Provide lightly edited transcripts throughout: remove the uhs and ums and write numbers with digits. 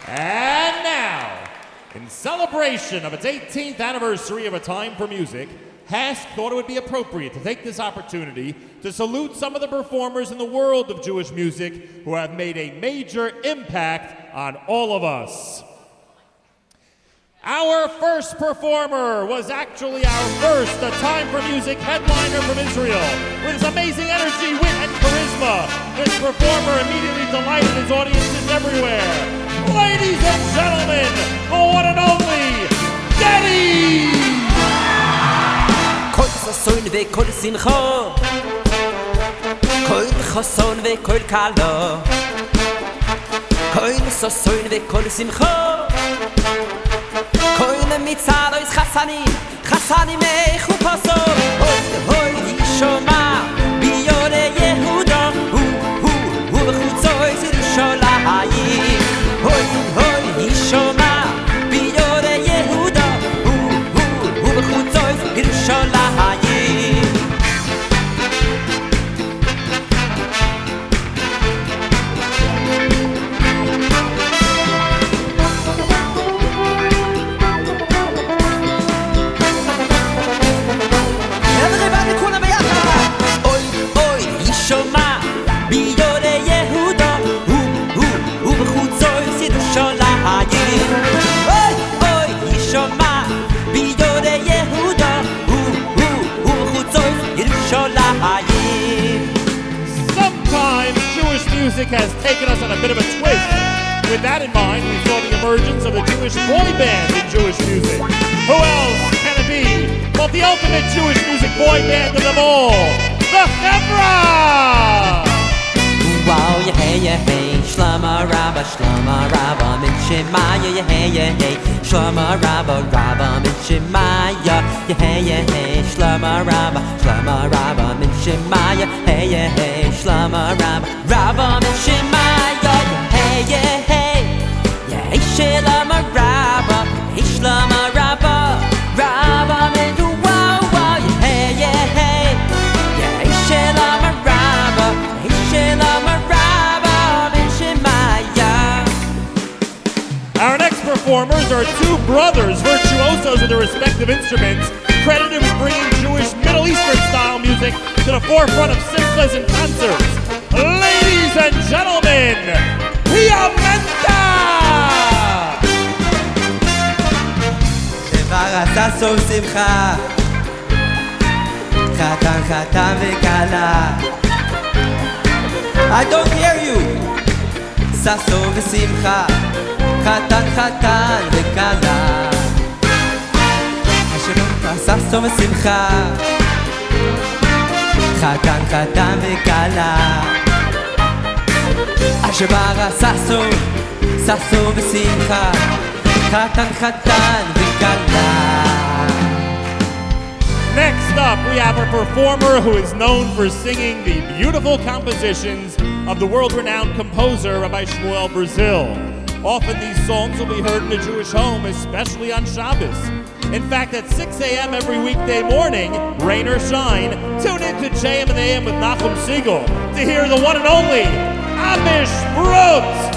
And now, in celebration of its 18th anniversary of A Time for Music, HASC thought it would be appropriate to take this opportunity to salute some of the performers in the world of Jewish music who have made a major impact on all of us. Our first performer was actually our first A Time for Music headliner from Israel. With his amazing energy, wit, and charisma, this performer immediately delighted his audiences everywhere. Ladies and gentlemen, the one and only, Daddy! Kol chason ve kol simcha, kol chason ve kol kala, kol chason ve kol simcha. Koine mit Zadois Chassani, Chassani mei Chupaso. Hoi, hoi, Yishoma, Biyore Yehuda, hu, b'chutzois Yerushalayim. Hoi, hoi, Yishoma, Biyore Yehuda, hu, b'chutzois Yerushalayim. Sometimes Jewish music has taken us on a bit of a twist. With that in mind, we saw the emergence of the Jewish boy band in Jewish music. Who else can it be but the ultimate Jewish music boy band of them all, the Chevra! Wow, hey, Shlama Rabba, Min Shemaya, hey, Shlama Rabba, Min Shemaya, hey, Shlama Rabba, Min Shemaya, hey, Shlama Rabba, Min Shemaya, hey, Shlama Rabba, Shlama Rabba, Min wow, hey, Shlama Rabba, Shlama. Our next performers are two brothers, virtuosos with their respective instruments, credited with bringing Jewish Middle Eastern style music to the forefront of simchas and concerts. Ladies and gentlemen, Piamenta! Sasso simcha, chatan vekala. I don't hear you. Sasso v'simcha, chatan vekala. Sasso v'simcha, chatan vekala. Ashbara sasso v'simcha, chatan vekala. Next up, we have a performer who is known for singing the beautiful compositions of the world-renowned composer Rabbi Shmuel Brazil. Often these songs will be heard in a Jewish home, especially on Shabbos. In fact, at 6 a.m. every weekday morning, rain or shine, tune in to JM in the AM with Nachum Siegel to hear the one and only Amish Brooks.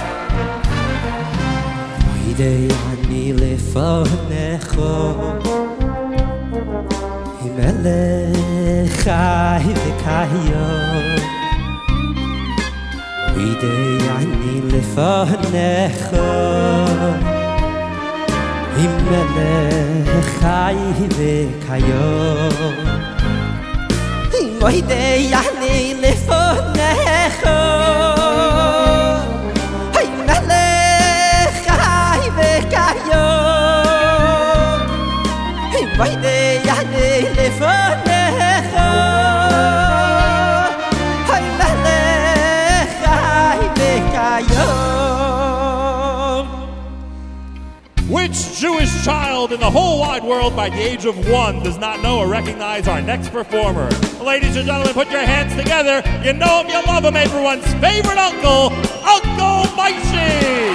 Which Jewish child in the whole wide world by the age of 1 does not know or recognize our next performer? Ladies and gentlemen, put your hands together. You know him, you love him, everyone's favorite uncle, Uncle Maishi!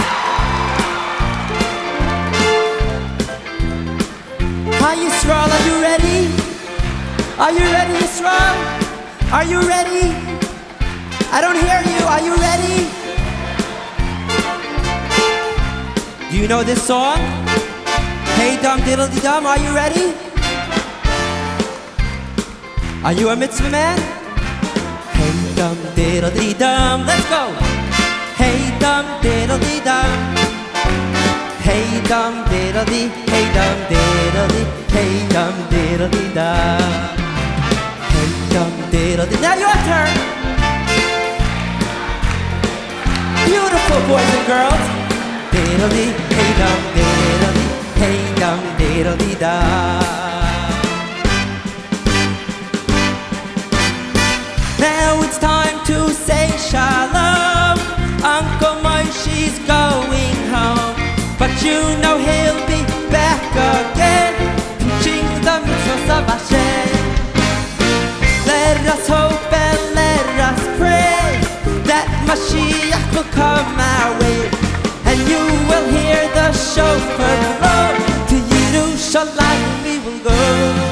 Hi Yisrael, are you ready? Are you ready, Yisrael? Are you ready? I don't hear you. Are you ready? you know this song? Hey dum diddle dee dum, are you ready? Are you a mitzvah man? Hey dum diddle dee dum, let's go! Hey dum diddle dee dum. Hey dum diddle dee, hey dum diddle dee, hey dum diddle dee dum. Hey dum diddle dee. Now your turn. Beautiful boys and girls. Diddle dee, hey dum diddle dee, hey dum diddle dee dum. Now it's time to say shalom. Uncle Moshe's going home, but you know he'll be back again, teaching the mitzvahs of Hashem. Let us hope and let us pray that Mashiach will come our way, and you will hear the shofar blow. To Yerushalayim we will go.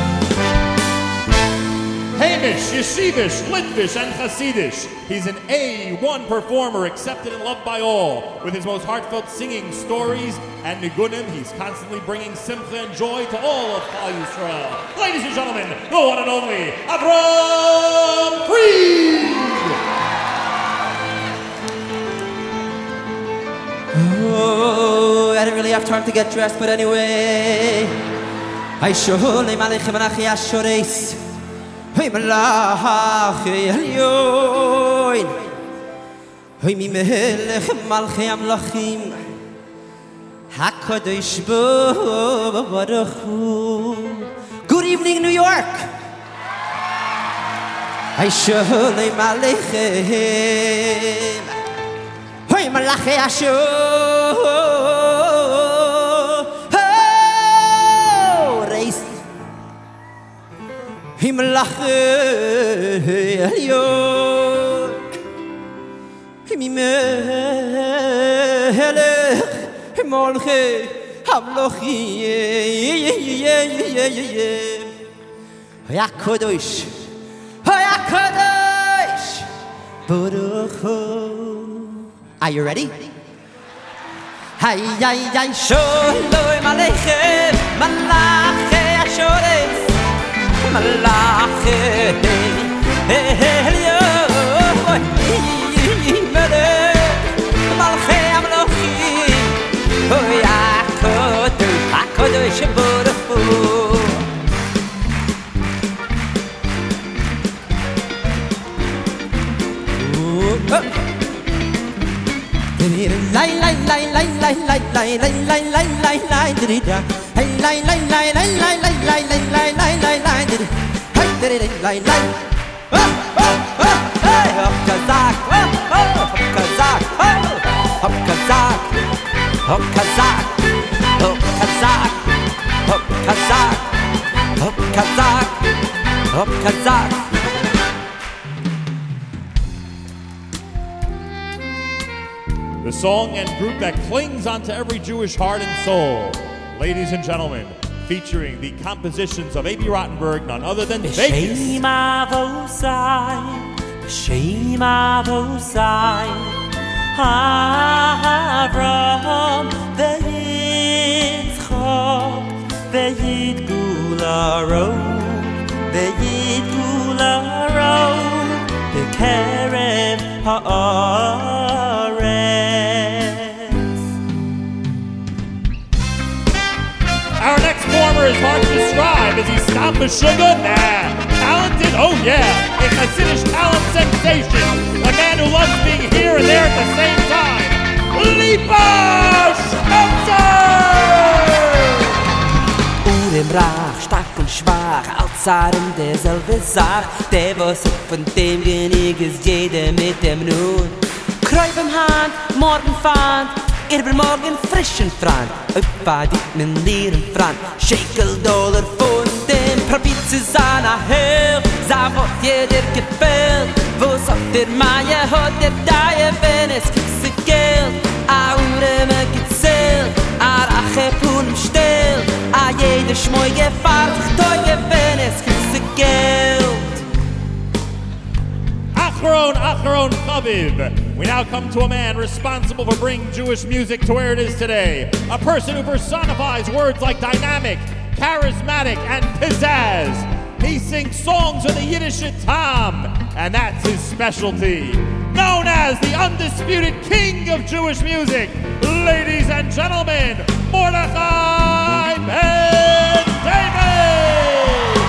Hamish, Yeshivish, Litvish, and Hasidish. He's an A1 performer, accepted and loved by all. With his most heartfelt singing, stories, and nigunim, he's constantly bringing simcha and joy to all of Klal Yisrael. Ladies and gentlemen, the one and only Avram Fried! Oh, I didn't really have time to get dressed, but anyway. I sholem aleichem anachi ashoreis. Hey malach elyon. Hey mi melech malchei amlachim. HaKadosh Baruch Hu. Good evening, New York. I sholem aleichem. Hey malachei ashoreis. Hey malachei elyon. Hey mi melech malchei amlachim. HaKadosh Baruch Hu. Are you ready? Hay hay hay shalom aleichem malachei ashoreis. Malachei elyon. Malchei amlachim. HaKadosh Baruch Hu. Lay lay lay lay lay lay lay lay lay lay lay lay did it. Hey lay lay lay lay lay lay lay lay lay lay lay lay did it. Hey did it lay lay. Oh oh oh hey hop kazak oh oh hop kazak oh hop kazak hop kazak hop kazak hop kazak hop kazak hop kazak. The song and group that clings onto every Jewish heart and soul. Ladies and gentlemen, featuring the compositions of A.B. Rottenberg, none other than Vegas. B'Shem Avosai, B'Shem Avosai, Avram veYitzchak veYitgularo, veYitgularo, b'kerem ha'aretz. Our next performer is hard to describe. Is he Stam Meshuggah? Nah. Talented? Oh yeah. A Hasidic talent sensation. A man who loves being here and there at the same time. Lipa Schmelzer! Urem Rach, stark und schwach, als Zaren derselbe Sach. Der was von dem Genig ist jeder mit dem Nun. Kräuf im Hand, morgen fand, morgen frischen Frant. Öppa dit men lieren Frant, Shekel-Dollar von dem Probitze Sana Höch. Sa wat jeder gefällt, wo's auf der Maie hat der Daie, wenn es kisse Geld. A Ureme gezählt, a Rache Punem still, a jeder Schmoi gefahrt sich teuge, wenn es kisse Geld. Achron Achron Chaviv. We now come to a man responsible for bringing Jewish music to where it is today. A person who personifies words like dynamic, charismatic, and pizzazz. He sings songs with a Yiddish tam, and that's his specialty. Known as the undisputed king of Jewish music, ladies and gentlemen, Mordechai Ben David!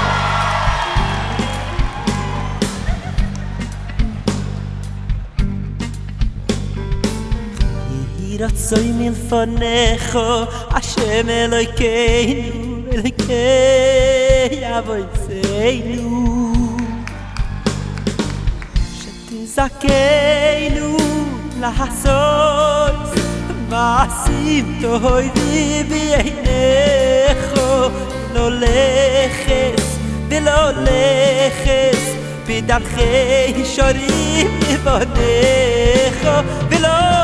Ratzoy mil fanecho, Hashem Elokeinu, Elokei Avoseinu. Shetizakenu lahasos, Maasim tohovi b'einecho, Lo leches v'lo leches, B'darchei shorim livonecho, V'lo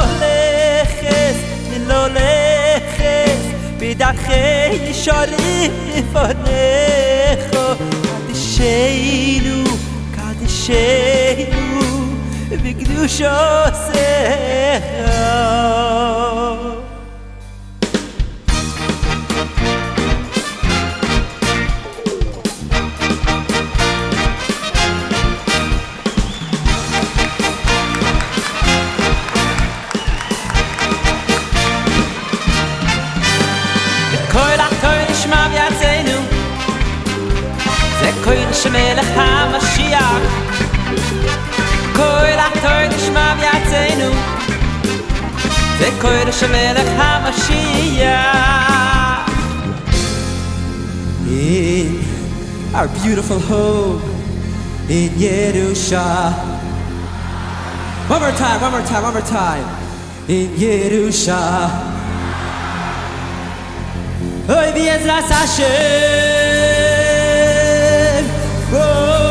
לא לחס בדרכי ישרים לפניך קדשנו בקדושתך Kodesh Melech HaMashiach Kodesh Mavyatzenu Ze Kodesh Melech HaMashiach In our beautiful home in Yerusha. One more time. In Yerusha. Oy B'Ezras Hashem. Oh